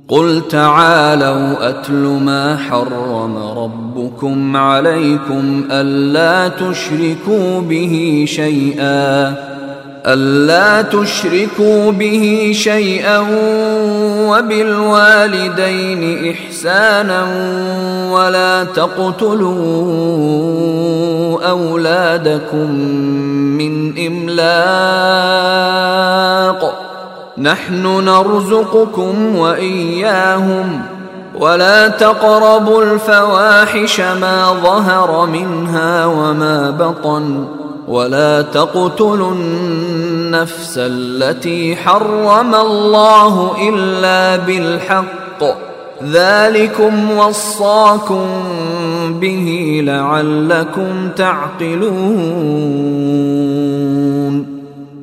قل تعالوا أتل ما حرم ربكم عليكم ألا تشركوا به شيئا وبالوالدين إحسانا ولا تقتلوا أولادكم من إملاق نحن نرزقكم وإياهم ولا تقربوا الفواحش ما ظهر منها وما بطن ولا تقتلوا النفس التي حرم الله إلا بالحق ذلكم وصاكم به لعلكم تعقلون